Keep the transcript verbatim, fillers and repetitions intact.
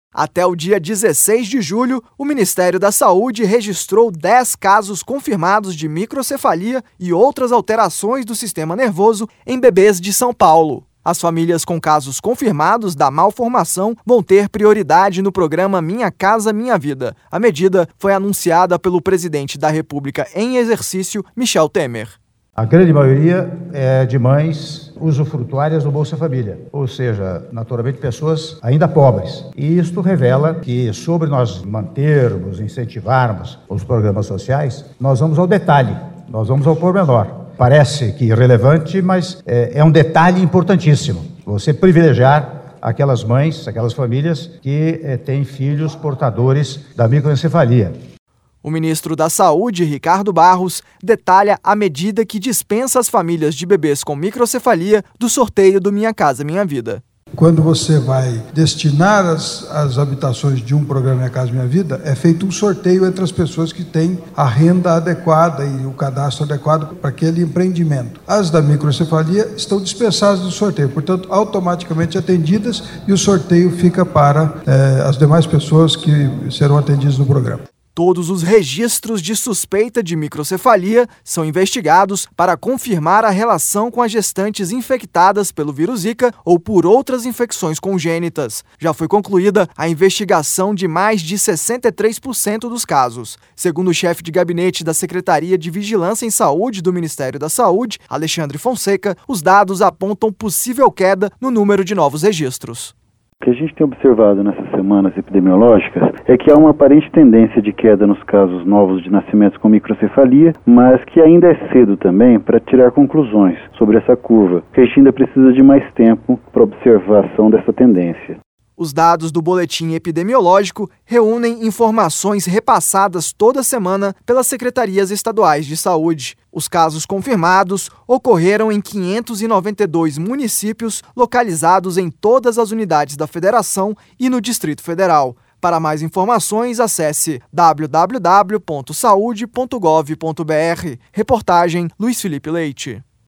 Até o dia dezesseis de julho, o Ministério da Saúde registrou dez casos confirmados de microcefalia e outras alterações do sistema nervoso em bebês de São Paulo. As famílias com casos confirmados da malformação vão ter prioridade no programa Minha Casa Minha Vida. A medida foi anunciada pelo presidente da República em exercício, Michel Temer. A grande maioria é de mães usufrutuárias do Bolsa Família, ou seja, naturalmente pessoas ainda pobres. E isto revela que, sobre nós mantermos, incentivarmos os programas sociais, nós vamos ao detalhe, nós vamos ao pormenor. Parece que irrelevante, mas é, é um detalhe importantíssimo. Você privilegiar aquelas mães, aquelas famílias que é, têm filhos portadores da microencefalia. O ministro da Saúde, Ricardo Barros, detalha a medida que dispensa as famílias de bebês com microcefalia do sorteio do Minha Casa Minha Vida. Quando você vai destinar as, as habitações de um programa Minha Casa Minha Vida, é feito um sorteio entre as pessoas que têm a renda adequada e o cadastro adequado para aquele empreendimento. As da microcefalia estão dispensadas do sorteio, portanto, automaticamente atendidas, e o sorteio fica para eh, as demais pessoas que serão atendidas no programa. Todos os registros de suspeita de microcefalia são investigados para confirmar a relação com as gestantes infectadas pelo vírus Zika ou por outras infecções congênitas. Já foi concluída a investigação de mais de sessenta e três por cento dos casos. Segundo o chefe de gabinete da Secretaria de Vigilância em Saúde do Ministério da Saúde, Alexandre Fonseca, os dados apontam possível queda no número de novos registros. O que a gente tem observado nessas semanas epidemiológicas é que há uma aparente tendência de queda nos casos novos de nascimentos com microcefalia, mas que ainda é cedo também para tirar conclusões sobre essa curva, que a gente ainda precisa de mais tempo para observação dessa tendência. Os dados do boletim epidemiológico reúnem informações repassadas toda semana pelas secretarias estaduais de saúde. Os casos confirmados ocorreram em quinhentos e noventa e dois municípios localizados em todas as unidades da Federação e no Distrito Federal. Para mais informações, acesse w w w ponto saude ponto gov ponto b r. Reportagem Luiz Felipe Leite.